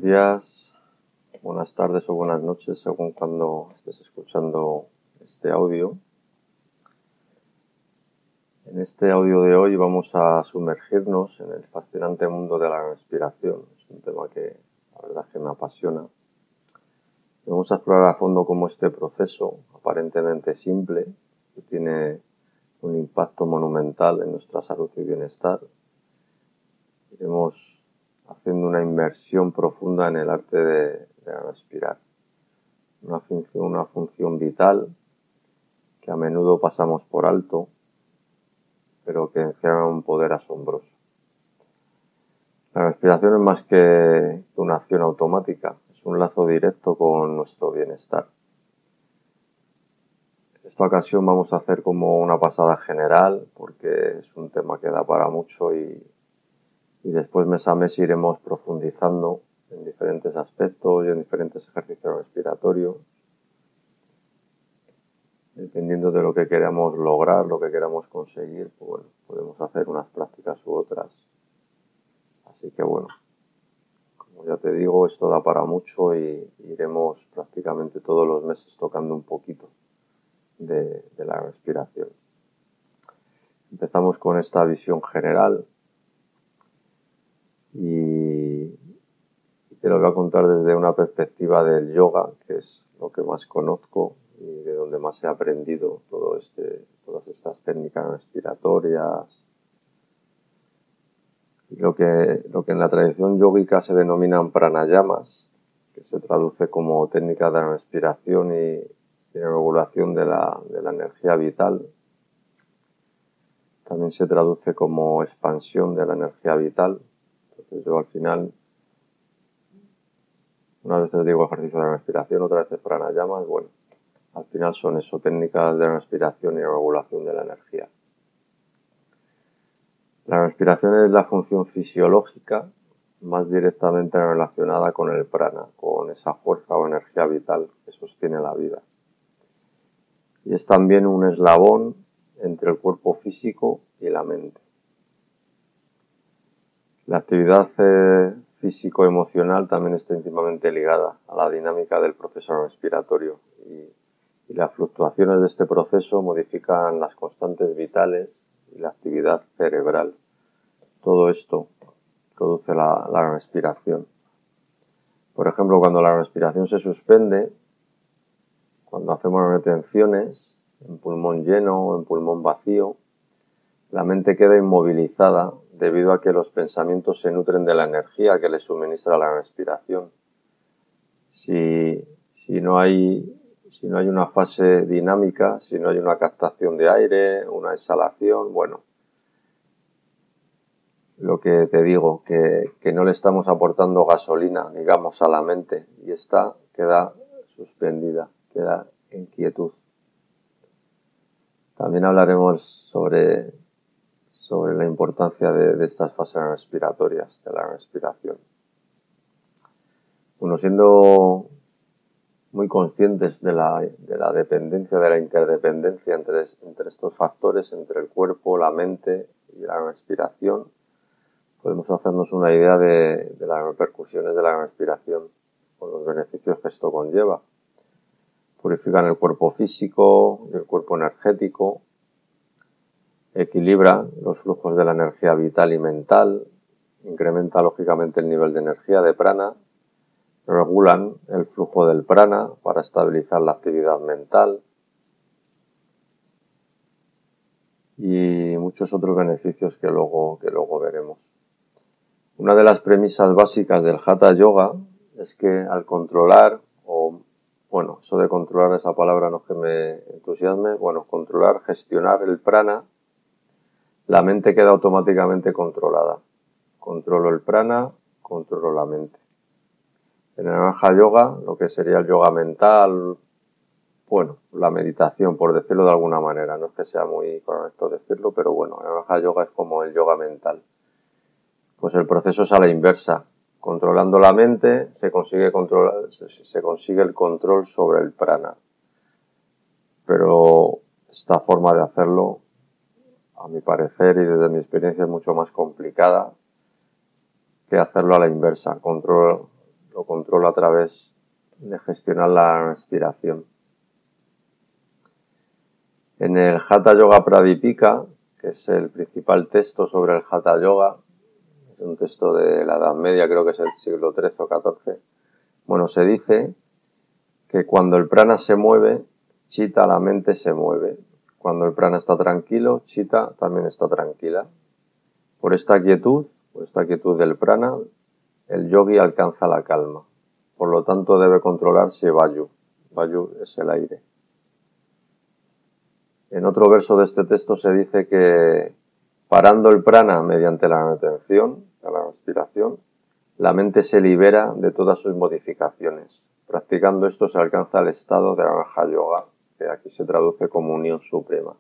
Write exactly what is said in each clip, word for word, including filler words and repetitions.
días, buenas tardes o buenas noches, según cuando estés escuchando este audio. En este audio de hoy vamos a sumergirnos en el fascinante mundo de la respiración. Es un tema que la verdad es que me apasiona. Vamos a explorar a fondo cómo este proceso, aparentemente simple, que tiene un impacto monumental en nuestra salud y bienestar. Iremos haciendo una inmersión profunda en el arte de, de respirar. Una función, una función vital que a menudo pasamos por alto, pero que encierra un poder asombroso. La respiración es más que una acción automática, es un lazo directo con nuestro bienestar. En esta ocasión vamos a hacer como una pasada general, porque es un tema que da para mucho y, y después mes a mes iremos profundizando en diferentes aspectos y en diferentes ejercicios respiratorios, dependiendo de lo que queramos lograr, lo que queramos conseguir, pues bueno, podemos hacer unas prácticas u otras. Así que bueno, como ya te digo, esto da para mucho y iremos prácticamente todos los meses tocando un poquito de, de la respiración. Empezamos con esta visión general y te lo voy a contar desde una perspectiva del yoga, que es lo que más conozco y de donde más he aprendido todo este, todas estas técnicas respiratorias. Y lo que, lo que en la tradición yógica se denominan pranayamas, que se traduce como técnicas de respiración y, y de regulación de la, de la energía vital. También se traduce como expansión de la energía vital. Entonces yo al final, unas veces digo ejercicio de respiración, otras veces pranayamas, bueno, al final son eso, técnicas de respiración y regulación de la energía. La respiración es la función fisiológica más directamente relacionada con el prana, con esa fuerza o energía vital que sostiene la vida. Y es también un eslabón entre el cuerpo físico y la mente. La actividad eh, físico-emocional también está íntimamente ligada a la dinámica del proceso respiratorio y, y las fluctuaciones de este proceso modifican las constantes vitales y la actividad cerebral. Todo esto produce la, la respiración. Por ejemplo, cuando la respiración se suspende, cuando hacemos retenciones en pulmón lleno o en pulmón vacío, la mente queda inmovilizada debido a que los pensamientos se nutren de la energía que le suministra la respiración. Si, si, no hay, si no hay una fase dinámica, si no hay una captación de aire, una exhalación, bueno, lo que te digo, que, que no le estamos aportando gasolina, digamos, a la mente y esta queda suspendida, queda en quietud. También hablaremos sobre, sobre la importancia de, de estas fases respiratorias, de la respiración. Bueno, siendo muy conscientes de la, de la dependencia, de la interdependencia entre, entre estos factores, entre el cuerpo, la mente y la respiración, podemos hacernos una idea de, de las repercusiones de la respiración, con los beneficios que esto conlleva. Purifican el cuerpo físico y el cuerpo energético, equilibra los flujos de la energía vital y mental, incrementa lógicamente el nivel de energía de prana, regulan el flujo del prana para estabilizar la actividad mental y muchos otros beneficios que luego, que luego veremos. Una de las premisas básicas del Hatha Yoga es que al controlar, o bueno, eso de controlar, esa palabra no es que me entusiasme, bueno, controlar, gestionar el prana, la mente queda automáticamente controlada. Controlo el prana, controlo la mente. En el Raja Yoga, lo que sería el yoga mental, bueno, la meditación, por decirlo de alguna manera, no es que sea muy correcto decirlo, pero bueno, el Raja Yoga es como el yoga mental. Pues el proceso es a la inversa. Controlando la mente se consigue, controlar, se, se consigue el control sobre el prana. Pero esta forma de hacerlo, a mi parecer y desde mi experiencia, es mucho más complicada que hacerlo a la inversa. Control, lo controla a través de gestionar la respiración. En el Hatha Yoga Pradipika, que es el principal texto sobre el Hatha Yoga, es un texto de la Edad Media, creo que es el siglo trece o catorce, bueno, se dice que cuando el prana se mueve, Chitta, la mente, se mueve. Cuando el prana está tranquilo, Chitta también está tranquila. Por esta quietud, por esta quietud del prana, el yogi alcanza la calma. Por lo tanto, debe controlarse Vayu. Vayu es el aire. En otro verso de este texto se dice que parando el prana mediante la retención, la respiración, la mente se libera de todas sus modificaciones. Practicando esto se alcanza el estado de Raja Yoga, que aquí se traduce como unión suprema.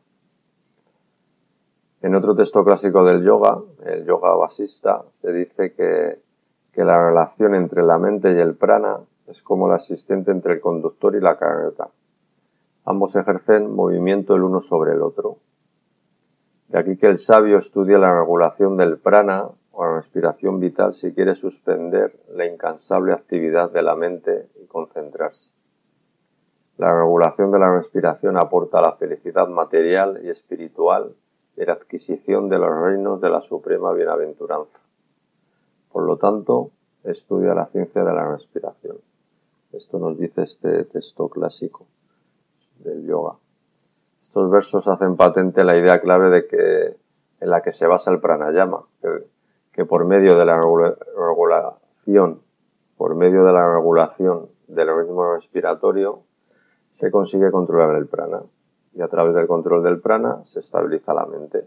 En otro texto clásico del yoga, el Yoga Vasista, se dice que, que la relación entre la mente y el prana es como la existente entre el conductor y la carreta. Ambos ejercen movimiento el uno sobre el otro. De aquí que el sabio estudie la regulación del prana o la respiración vital si quiere suspender la incansable actividad de la mente y concentrarse. La regulación de la respiración aporta la felicidad material y espiritual y la adquisición de los reinos de la suprema bienaventuranza. Por lo tanto, estudia la ciencia de la respiración. Esto nos dice este texto clásico del yoga. Estos versos hacen patente la idea clave de que en la que se basa el pranayama, que, que por medio de la regula, regulación, por medio de la regulación del ritmo respiratorio, se consigue controlar el prana, y a través del control del prana se estabiliza la mente.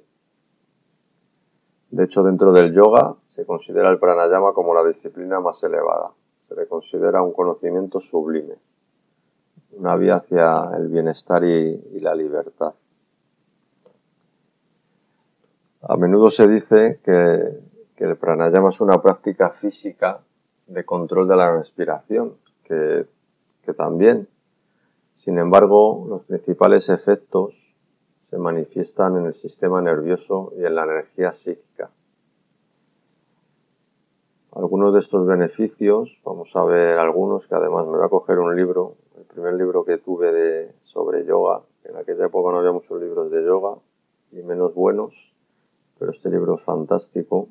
De hecho, dentro del yoga se considera el pranayama como la disciplina más elevada. Se le considera un conocimiento sublime, una vía hacia el bienestar y, y la libertad. A menudo se dice que, que el pranayama es una práctica física de control de la respiración, que, que también, sin embargo, los principales efectos se manifiestan en el sistema nervioso y en la energía psíquica. Algunos de estos beneficios, vamos a ver algunos, que además me voy a coger un libro, el primer libro que tuve de, sobre yoga. En aquella época no había muchos libros de yoga y menos buenos, pero este libro es fantástico.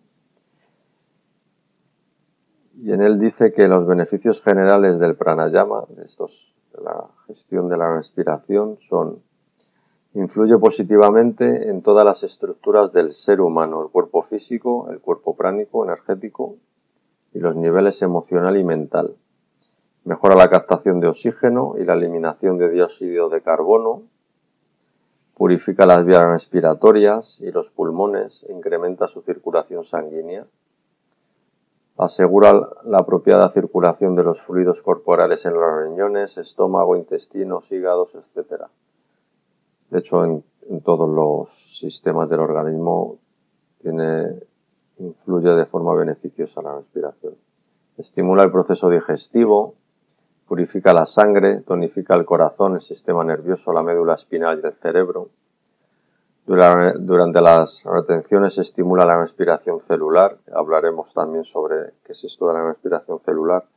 Y en él dice que los beneficios generales del pranayama, de estos, de la gestión de la respiración, son: influye positivamente en todas las estructuras del ser humano, el cuerpo físico, el cuerpo pránico, energético y los niveles emocional y mental. Mejora la captación de oxígeno y la eliminación de dióxido de carbono. Purifica las vías respiratorias y los pulmones e incrementa su circulación sanguínea. Asegura la apropiada circulación de los fluidos corporales en los riñones, estómago, intestinos, hígados, etcétera. De hecho, en, en todos los sistemas del organismo tiene, influye de forma beneficiosa la respiración. Estimula el proceso digestivo, purifica la sangre, tonifica el corazón, el sistema nervioso, la médula espinal y el cerebro. Durante las retenciones estimula la respiración celular. Hablaremos también sobre qué es esto de la respiración celular.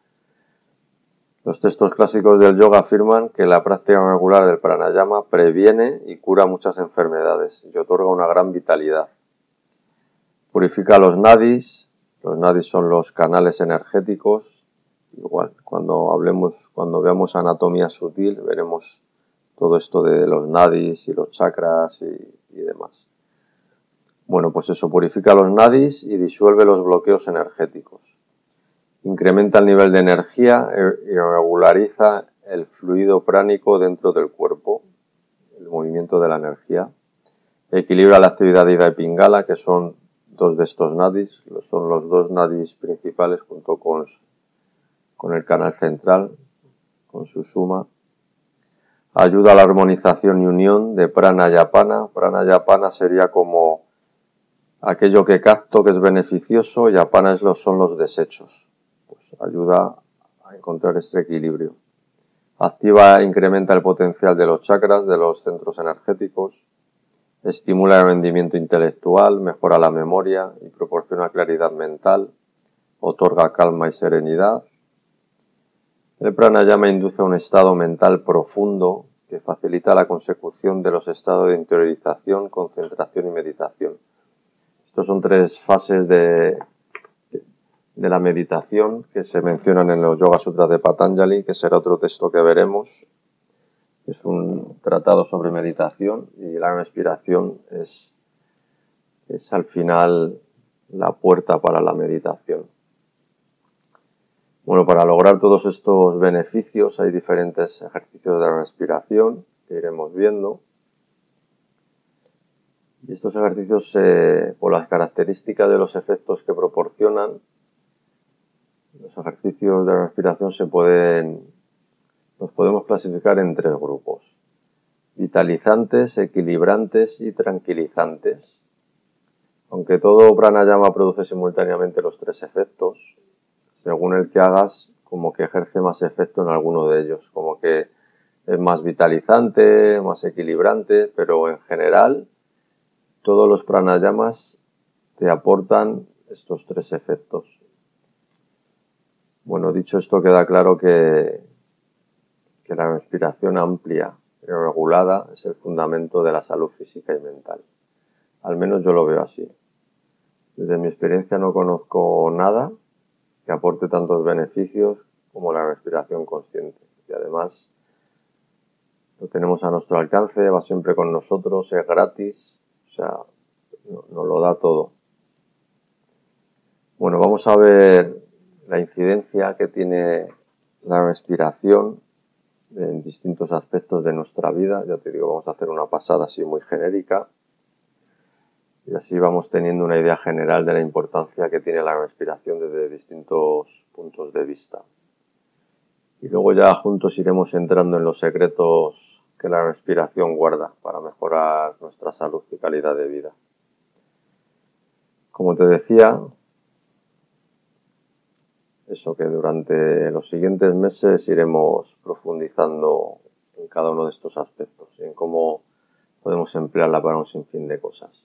Los textos clásicos del yoga afirman que la práctica regular del pranayama previene y cura muchas enfermedades y otorga una gran vitalidad. Purifica los nadis. Los nadis son los canales energéticos. Igual, cuando hablemos, cuando veamos anatomía sutil, veremos todo esto de los nadis y los chakras y, y demás. Bueno, pues eso, purifica los nadis y disuelve los bloqueos energéticos. Incrementa el nivel de energía y regulariza el fluido pránico dentro del cuerpo, el movimiento de la energía. Equilibra la actividad de Ida y Pingala, que son dos de estos nadis, son los dos nadis principales junto con, con el canal central, con su suma. Ayuda a la armonización y unión de prana y apana. Prana y apana sería como aquello que capto que es beneficioso y apana es los, son los desechos. Pues ayuda a encontrar este equilibrio. Activa e incrementa el potencial de los chakras, de los centros energéticos. Estimula el rendimiento intelectual, mejora la memoria y proporciona claridad mental. Otorga calma y serenidad. El pranayama induce a un estado mental profundo que facilita la consecución de los estados de interiorización, concentración y meditación. Estos son tres fases de, de la meditación que se mencionan en los Yoga Sutras de Patanjali, que será otro texto que veremos. Es un tratado sobre meditación y la respiración es, es al final la puerta para la meditación. Bueno, para lograr todos estos beneficios hay diferentes ejercicios de respiración que iremos viendo. Y estos ejercicios, eh, por las características de los efectos que proporcionan, los ejercicios de respiración se pueden, los podemos clasificar en tres grupos: vitalizantes, equilibrantes y tranquilizantes. Aunque todo pranayama produce simultáneamente los tres efectos, según el que hagas, como que ejerce más efecto en alguno de ellos, como que es más vitalizante, más equilibrante, pero en general todos los pranayamas te aportan estos tres efectos. Bueno, dicho esto, queda claro que, que la respiración amplia y regulada es el fundamento de la salud física y mental. Al menos yo lo veo así. Desde mi experiencia no conozco nada que aporte tantos beneficios como la respiración consciente. Y además lo tenemos a nuestro alcance, va siempre con nosotros, es gratis, o sea, nos lo da todo. Bueno, vamos a ver la incidencia que tiene la respiración en distintos aspectos de nuestra vida. Ya te digo, vamos a hacer una pasada así muy genérica. Y así vamos teniendo una idea general de la importancia que tiene la respiración desde distintos puntos de vista. Y luego ya juntos iremos entrando en los secretos que la respiración guarda para mejorar nuestra salud y calidad de vida. Como te decía, eso que durante los siguientes meses iremos profundizando en cada uno de estos aspectos y en cómo podemos emplearla para un sinfín de cosas.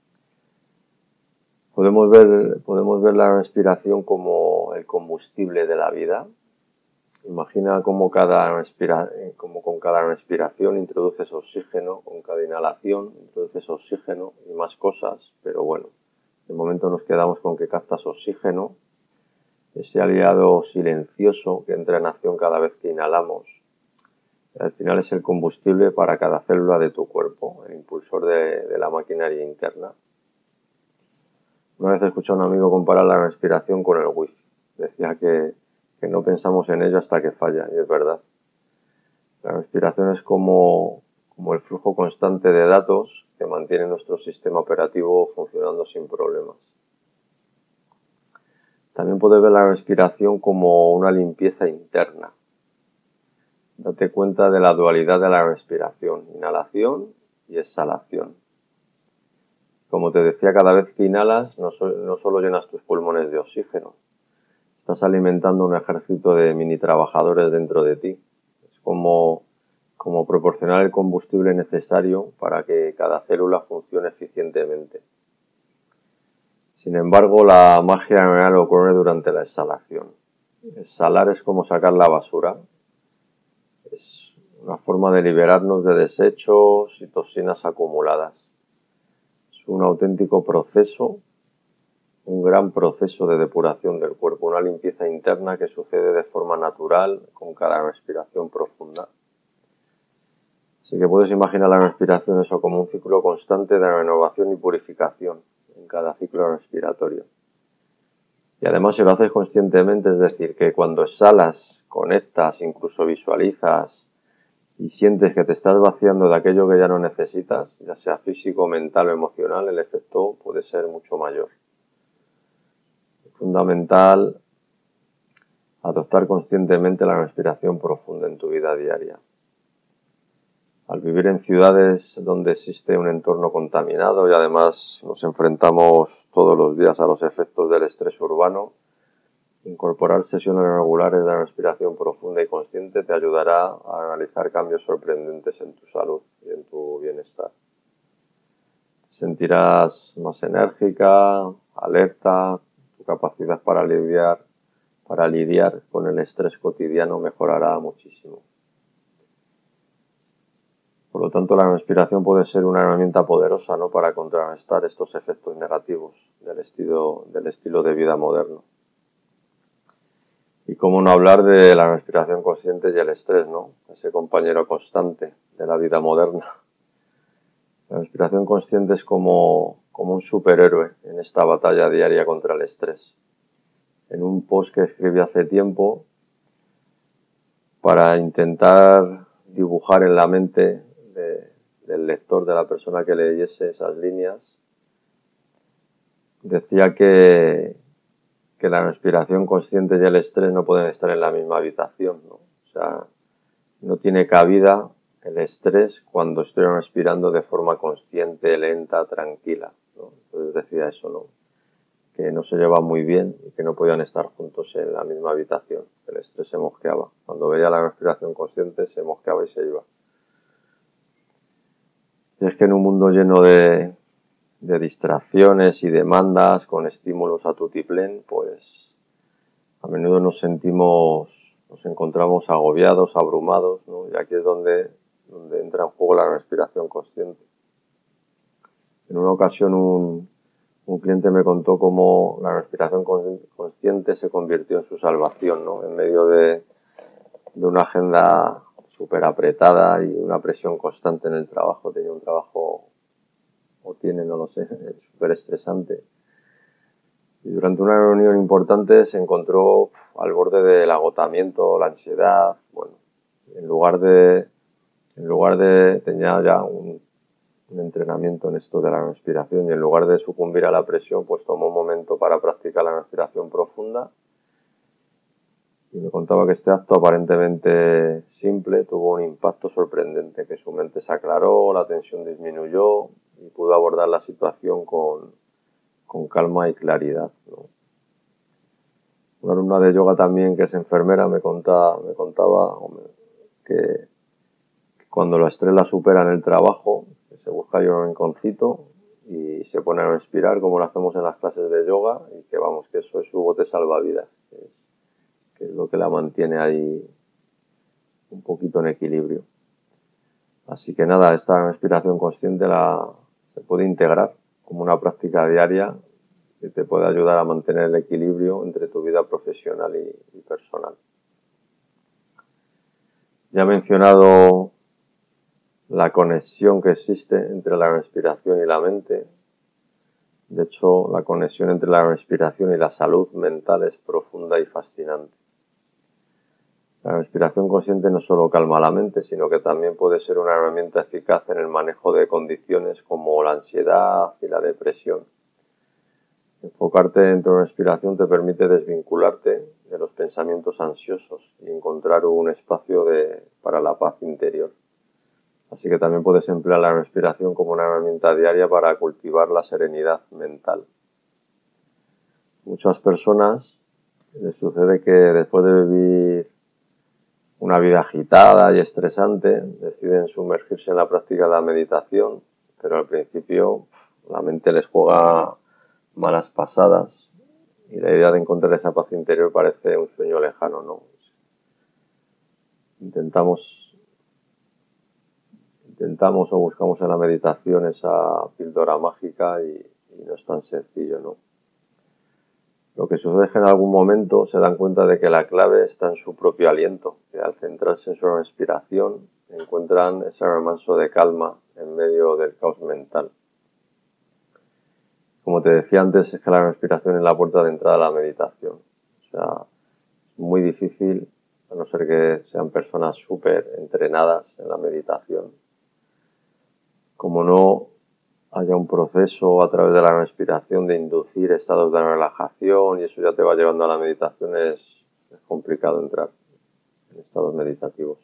Podemos ver, podemos ver la respiración como el combustible de la vida. Imagina cómo, cada respira, cómo con cada respiración introduces oxígeno, con cada inhalación introduces oxígeno y más cosas, pero bueno, de momento nos quedamos con que captas oxígeno, ese aliado silencioso que entra en acción cada vez que inhalamos. Al final es el combustible para cada célula de tu cuerpo, el impulsor de, de la maquinaria interna. Una vez escuché a un amigo comparar la respiración con el wifi. Decía que, que no pensamos en ello hasta que falla, y es verdad. La respiración es como, como el flujo constante de datos que mantiene nuestro sistema operativo funcionando sin problemas. También puedes ver la respiración como una limpieza interna. Date cuenta de la dualidad de la respiración, inhalación y exhalación. Como te decía, cada vez que inhalas no, so, no solo llenas tus pulmones de oxígeno, estás alimentando un ejército de mini trabajadores dentro de ti. Es como, como proporcionar el combustible necesario para que cada célula funcione eficientemente. Sin embargo, la magia real ocurre durante la exhalación. Exhalar es como sacar la basura. Es una forma de liberarnos de desechos y toxinas acumuladas. Es un auténtico proceso, un gran proceso de depuración del cuerpo, una limpieza interna que sucede de forma natural con cada respiración profunda. Así que puedes imaginar la respiración eso como un ciclo constante de renovación y purificación en cada ciclo respiratorio. Y además si lo haces conscientemente, es decir, que cuando exhalas, conectas, incluso visualizas y sientes que te estás vaciando de aquello que ya no necesitas, ya sea físico, mental o emocional, el efecto puede ser mucho mayor. Es fundamental adoptar conscientemente la respiración profunda en tu vida diaria. Al vivir en ciudades donde existe un entorno contaminado y además nos enfrentamos todos los días a los efectos del estrés urbano, incorporar sesiones regulares de respiración profunda y consciente te ayudará a realizar cambios sorprendentes en tu salud y en tu bienestar. Te sentirás más enérgica, alerta, tu capacidad para lidiar para lidiar con el estrés cotidiano mejorará muchísimo. Por lo tanto, la respiración puede ser una herramienta poderosa, ¿no?, para contrarrestar estos efectos negativos del estilo, del estilo de vida moderno. Y cómo no hablar de la respiración consciente y el estrés, ¿no?, ese compañero constante de la vida moderna. La respiración consciente es como, como un superhéroe en esta batalla diaria contra el estrés. En un post que escribí hace tiempo, para intentar dibujar en la mente de, del lector, de la persona que leyese esas líneas, decía que, que la respiración consciente y el estrés no pueden estar en la misma habitación, ¿no? O sea, no tiene cabida el estrés cuando estoy respirando de forma consciente, lenta, tranquila, ¿no? Entonces decía eso, ¿no?, que no se lleva muy bien y que no podían estar juntos en la misma habitación. El estrés se mosqueaba. Cuando veía la respiración consciente se mosqueaba y se iba. Y es que en un mundo lleno de, de distracciones y demandas, con estímulos a tutiplén, pues a menudo nos sentimos, nos encontramos agobiados, abrumados, ¿no? Y aquí es donde, donde entra en juego la respiración consciente. En una ocasión un Un cliente me contó cómo la respiración consciente se convirtió en su salvación, ¿no?, en medio de, de una agenda súper apretada y una presión constante en el trabajo. Tenía un trabajo, o tiene, no lo sé, súper estresante. Y durante una reunión importante se encontró al borde del agotamiento, la ansiedad. Bueno, en lugar de, en lugar de, tenía ya un un entrenamiento en esto de la respiración, y en lugar de sucumbir a la presión, pues tomó un momento para practicar la respiración profunda, y me contaba que este acto aparentemente simple tuvo un impacto sorprendente, que su mente se aclaró, la tensión disminuyó y pudo abordar la situación con, con calma y claridad, ¿no? Una alumna de yoga también, que es enfermera, me contaba, me contaba que cuando el estrés la supera en el trabajo, se busca ahí un rinconcito y se pone a respirar como lo hacemos en las clases de yoga, y que vamos, que eso es su bote salvavidas, que es, que es lo que la mantiene ahí un poquito en equilibrio. Así que nada, esta respiración consciente la, se puede integrar como una práctica diaria que te puede ayudar a mantener el equilibrio entre tu vida profesional y, y personal. Ya he mencionado la conexión que existe entre la respiración y la mente. De hecho, la conexión entre la respiración y la salud mental es profunda y fascinante. La respiración consciente no solo calma la mente, sino que también puede ser una herramienta eficaz en el manejo de condiciones como la ansiedad y la depresión. Enfocarte en tu respiración te permite desvincularte de los pensamientos ansiosos y encontrar un espacio de, para la paz interior. Así que también puedes emplear la respiración como una herramienta diaria para cultivar la serenidad mental. Muchas personas les sucede que después de vivir una vida agitada y estresante, deciden sumergirse en la práctica de la meditación, pero al principio la mente les juega malas pasadas y la idea de encontrar esa paz interior parece un sueño lejano, ¿no? Intentamos Intentamos o buscamos en la meditación esa píldora mágica y, y no es tan sencillo, ¿no? Lo que sucede es que en algún momento se dan cuenta de que la clave está en su propio aliento, que al centrarse en su respiración encuentran ese remanso de calma en medio del caos mental. Como te decía antes, es que la respiración es la puerta de entrada a la meditación. O sea, es muy difícil, a no ser que sean personas súper entrenadas en la meditación, como no haya un proceso a través de la respiración de inducir estados de relajación, y eso ya te va llevando a la meditación, es, es complicado entrar en estados meditativos.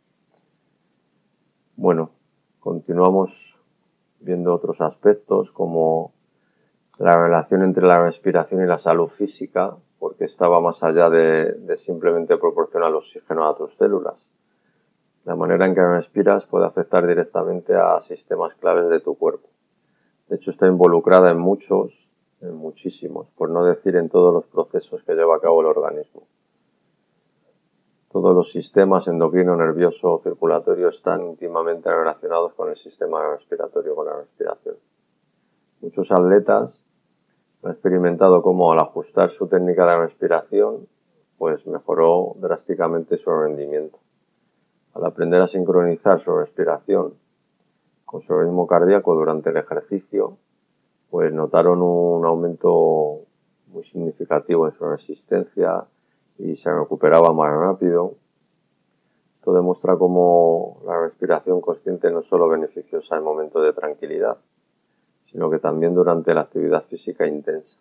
Bueno, continuamos viendo otros aspectos como la relación entre la respiración y la salud física, porque esta va más allá de, de simplemente proporcionar oxígeno a tus células. La manera en que respiras puede afectar directamente a sistemas claves de tu cuerpo. De hecho, está involucrada en muchos en muchísimos, por no decir en todos los procesos que lleva a cabo el organismo. Todos los sistemas endocrino, nervioso o circulatorio están íntimamente relacionados con el sistema respiratorio, con la respiración. Muchos atletas han experimentado cómo al ajustar su técnica de respiración, pues mejoró drásticamente su rendimiento. Al aprender a sincronizar su respiración con su ritmo cardíaco durante el ejercicio, pues notaron un aumento muy significativo en su resistencia y se recuperaba más rápido. Esto demuestra cómo la respiración consciente no es solo beneficiosa en momentos de tranquilidad, sino que también durante la actividad física intensa.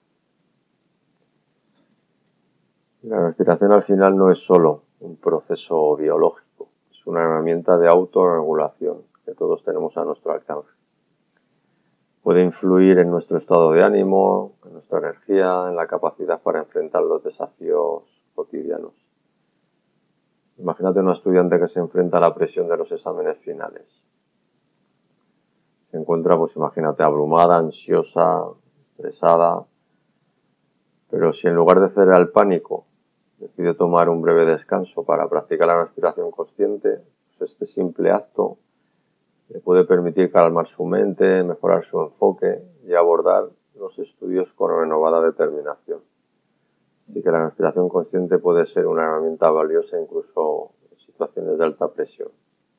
La respiración al final no es solo un proceso biológico, es una herramienta de autorregulación que todos tenemos a nuestro alcance. Puede influir en nuestro estado de ánimo, en nuestra energía, en la capacidad para enfrentar los desafíos cotidianos. Imagínate una estudiante que se enfrenta a la presión de los exámenes finales. Se encuentra, pues imagínate, abrumada, ansiosa, estresada, pero si en lugar de ceder al pánico decide tomar un breve descanso para practicar la respiración consciente, pues este simple acto le puede permitir calmar su mente, mejorar su enfoque y abordar los estudios con renovada determinación. Así que la respiración consciente puede ser una herramienta valiosa incluso en situaciones de alta presión.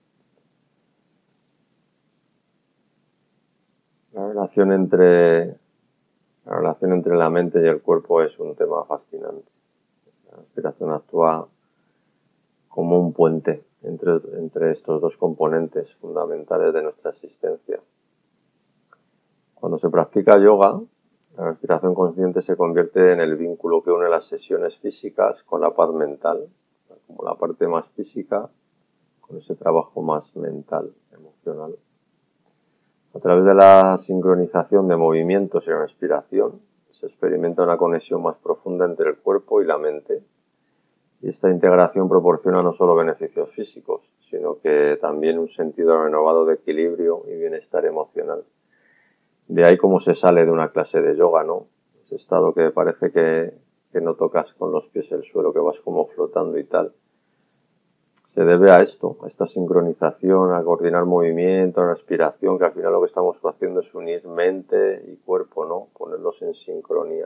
La relación entre, la relación entre la mente y el cuerpo es un tema fascinante. La respiración actúa como un puente entre, entre estos dos componentes fundamentales de nuestra existencia. Cuando se practica yoga, la respiración consciente se convierte en el vínculo que une las sesiones físicas con la paz mental, como la parte más física con ese trabajo más mental, emocional. A través de la sincronización de movimientos y respiración, se experimenta una conexión más profunda entre el cuerpo y la mente. Y esta integración proporciona no solo beneficios físicos, sino que también un sentido renovado de equilibrio y bienestar emocional. De ahí cómo se sale de una clase de yoga, ¿no? Ese estado que parece que, que no tocas con los pies el suelo, que vas como flotando y tal. Se debe a esto, a esta sincronización, a coordinar movimiento, respiración, que al final lo que estamos haciendo es unir mente y cuerpo, ¿no? Ponerlos en sincronía.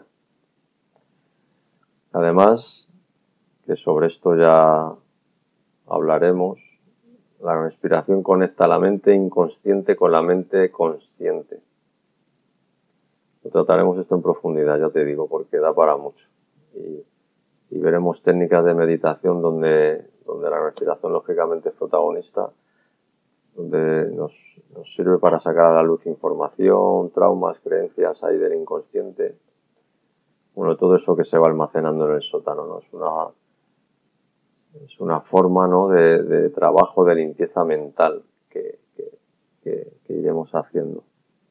Además, que sobre esto ya hablaremos, la respiración conecta la mente inconsciente con la mente consciente. Trataremos esto en profundidad, ya te digo, porque da para mucho. Y, y veremos técnicas de meditación donde, donde la respiración lógicamente es protagonista, donde nos, nos sirve para sacar a la luz información, traumas, creencias ahí del inconsciente. Bueno, todo eso que se va almacenando en el sótano, ¿no? Es una, es una forma, ¿no?, de, de trabajo de limpieza mental que, que, que, que iremos haciendo.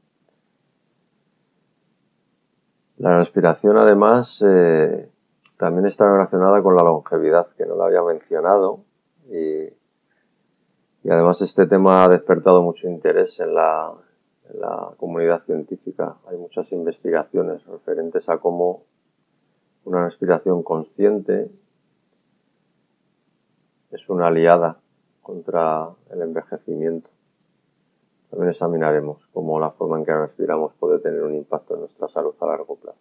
La respiración, además, eh, también está relacionada con la longevidad, que no la había mencionado, y, y además este tema ha despertado mucho interés en la, en la comunidad científica. Hay muchas investigaciones referentes a cómo una respiración consciente es una aliada contra el envejecimiento. También examinaremos cómo la forma en que respiramos puede tener un impacto en nuestra salud a largo plazo.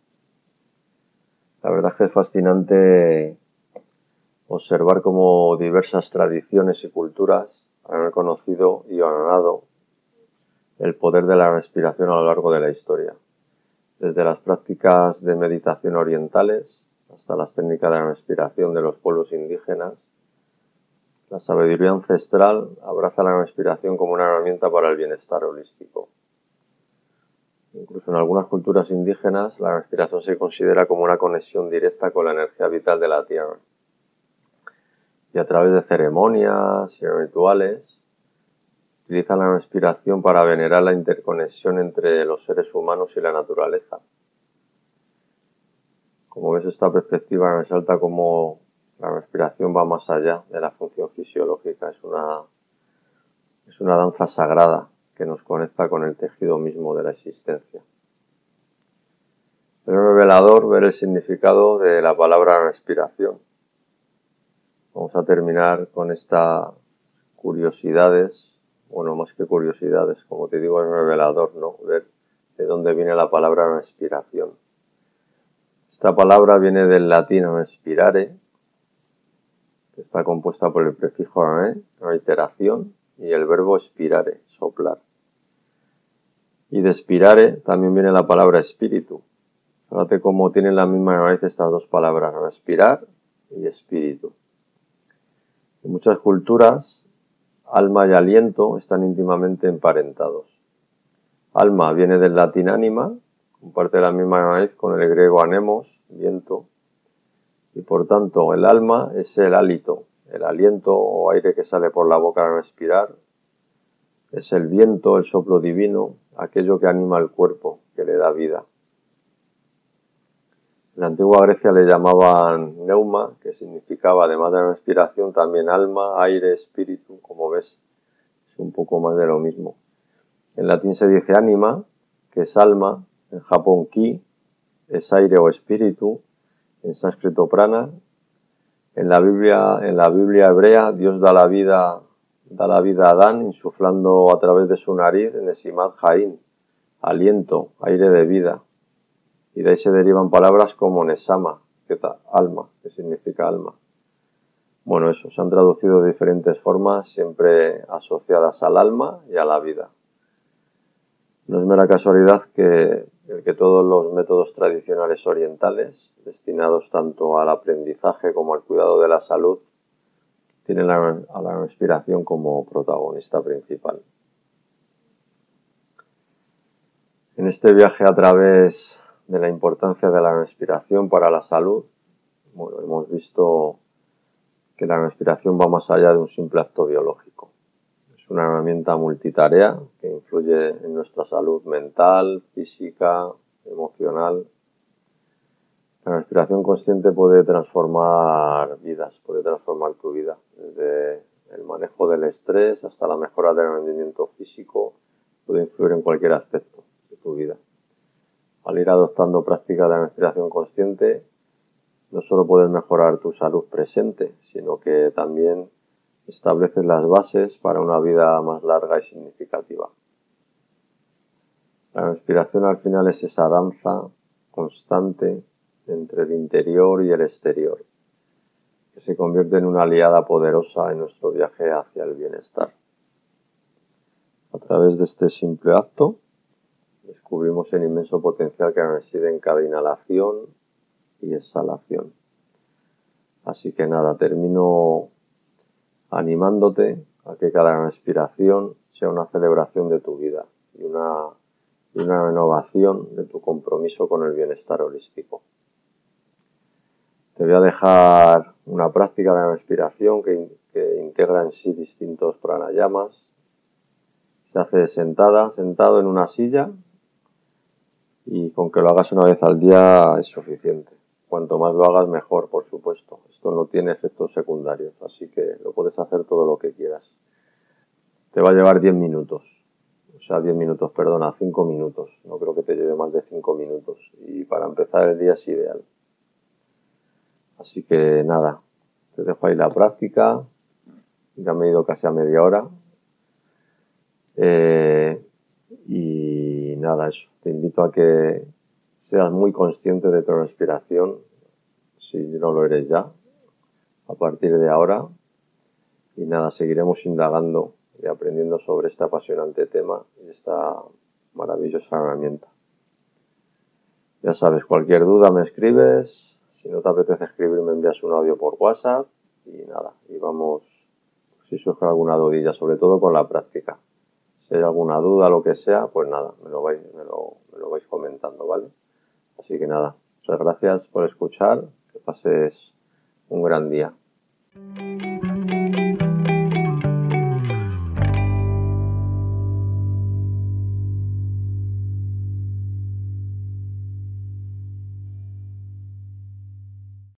La verdad es que es fascinante observar cómo diversas tradiciones y culturas han reconocido y honorado el poder de la respiración a lo largo de la historia. Desde las prácticas de meditación orientales hasta las técnicas de respiración de los pueblos indígenas, la sabiduría ancestral abraza la respiración como una herramienta para el bienestar holístico. Incluso en algunas culturas indígenas, la respiración se considera como una conexión directa con la energía vital de la tierra. Y a través de ceremonias y rituales, utilizan la respiración para venerar la interconexión entre los seres humanos y la naturaleza. Como ves, esta perspectiva resalta cómo la respiración va más allá de la función fisiológica. Es una, es una danza sagrada que nos conecta con el tejido mismo de la existencia. Es revelador ver el significado de la palabra respiración. Vamos a terminar con estas curiosidades, bueno, más que curiosidades, como te digo, es revelador, ¿no? Ver de dónde viene la palabra respiración. Esta palabra viene del latín respirare, que está compuesta por el prefijo re, reiteración, y el verbo spirare, soplar. Y de spirare también viene la palabra espíritu. Fíjate cómo tienen la misma raíz estas dos palabras, respirar y espíritu. En muchas culturas, alma y aliento están íntimamente emparentados. Alma viene del latín anima, comparte la misma raíz con el griego anemos, viento, y por tanto el alma es el hálito, el aliento o aire que sale por la boca al respirar, es el viento, el soplo divino, aquello que anima el cuerpo, que le da vida. En la antigua Grecia le llamaban neuma, que significaba, además de la respiración, también alma, aire, espíritu, como ves, es un poco más de lo mismo. En latín se dice anima, que es alma, en Japón ki, es aire o espíritu, en sánscrito prana. En la Biblia, en la Biblia hebrea, Dios da la vida, da la vida a Adán, insuflando a través de su nariz, en Esimad Jaín, aliento, aire de vida. Y de ahí se derivan palabras como nesama, que ta, alma, que significa alma. Bueno, eso, se han traducido de diferentes formas, siempre asociadas al alma y a la vida. No es mera casualidad que, que todos los métodos tradicionales orientales, destinados tanto al aprendizaje como al cuidado de la salud, tienen la, a la respiración como protagonista principal. En este viaje a través de la importancia de la respiración para la salud, bueno, hemos visto que la respiración va más allá de un simple acto biológico. Es una herramienta multitarea que influye en nuestra salud mental, física, emocional. La respiración consciente puede transformar vidas, puede transformar tu vida, desde el manejo del estrés hasta la mejora del rendimiento físico, puede influir en cualquier aspecto de tu vida. Al ir adoptando prácticas de respiración consciente, no solo puedes mejorar tu salud presente, sino que también estableces las bases para una vida más larga y significativa. La respiración al final es esa danza constante entre el interior y el exterior, que se convierte en una aliada poderosa en nuestro viaje hacia el bienestar. A través de este simple acto, descubrimos el inmenso potencial que reside en cada inhalación y exhalación. Así que nada, termino animándote a que cada respiración sea una celebración de tu vida y una, y una renovación de tu compromiso con el bienestar holístico. Te voy a dejar una práctica de respiración que, que integra en sí distintos pranayamas. Se hace sentada, sentado en una silla, y con que lo hagas una vez al día es suficiente. Cuanto más lo hagas, mejor, por supuesto. Esto no tiene efectos secundarios, así que lo puedes hacer todo lo que quieras. Te va a llevar diez minutos. O sea, diez minutos, perdona, cinco minutos. No creo que te lleve más de cinco minutos. Y para empezar el día es ideal. Así que nada, te dejo ahí la práctica. Ya me he ido casi a media hora. Eh, y nada, eso. Te invito a que seas muy consciente de tu respiración, si no lo eres ya, a partir de ahora. Y nada, seguiremos indagando y aprendiendo sobre este apasionante tema y esta maravillosa herramienta. Ya sabes, cualquier duda me escribes. Si no te apetece escribir, me envías un audio por WhatsApp. Y nada, y vamos, si surge alguna dudilla, sobre todo con la práctica. Si hay alguna duda, lo que sea, pues nada, me lo vais, me lo, me lo vais comentando, ¿vale? Así que nada, muchas gracias por escuchar, que pases un gran día.